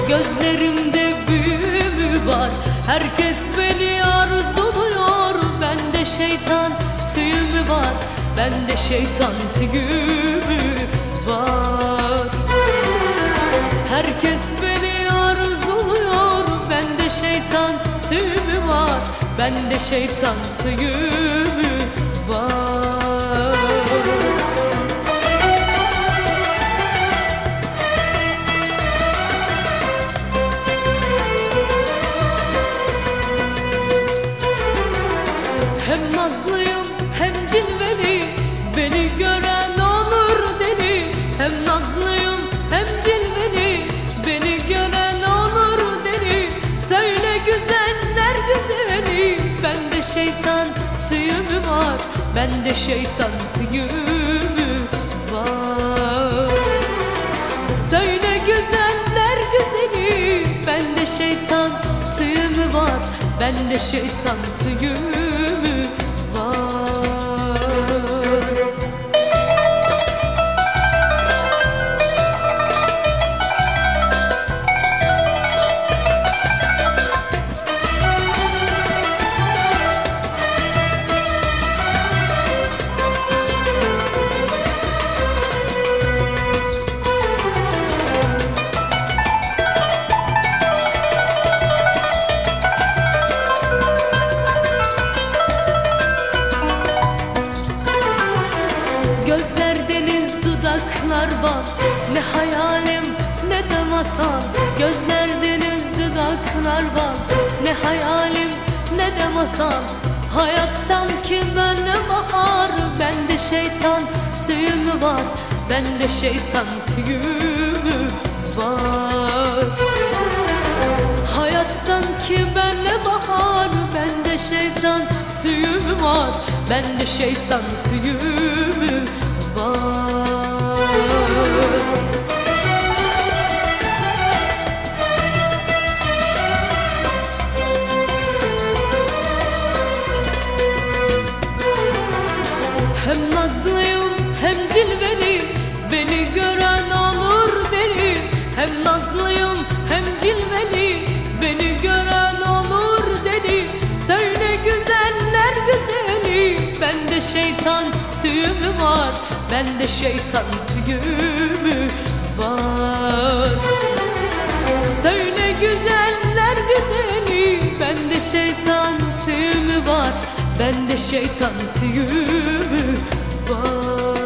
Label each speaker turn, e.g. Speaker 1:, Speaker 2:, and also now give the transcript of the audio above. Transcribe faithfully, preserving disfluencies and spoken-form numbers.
Speaker 1: Gözlerimde büyü mü var? Herkes beni arzuluyor. Bende şeytan tüyü mü var? Bende şeytan tüyü mü var? Herkes beni arzuluyor. Bende şeytan tüyü mü var? Bende şeytan tüyü mü var? Hem nazlıyım hem cilveli, beni gören olur deli. Hem nazlıyım hem cilveli, beni gören olur deli. Söyle güzeller güzeli, bende şeytan tüyü mü var? Bende şeytan tüyü mü var? Söyle güzeller güzeli, bende şeytan tüyü mü var? Bende şeytan tüyü mü var? Gözler deniz, dudaklar bal, ne hayalim ne de masal. Gözler deniz, dudaklar bal, ne hayalim ne de masal. Hayat sanki böyle bahar, bende şeytan tüyü mü var? Bende şeytan tüyü mü var? Hayat sanki böyle bahar, bende şeytan tüyü mü var? Bende şeytan tüyü mü var? Hem nazlıyım hem cilveli, beni gören olur deli. Hem nazlıyım hem cilveli, beni gören olur deli. Söyle güzeller güzeli, bende şeytan tüyü mü var? Bende şeytan tüyü mü var? Söyle güzeller güzeli, bende şeytan tüyü mü var? Bende şeytan tüyü mü var?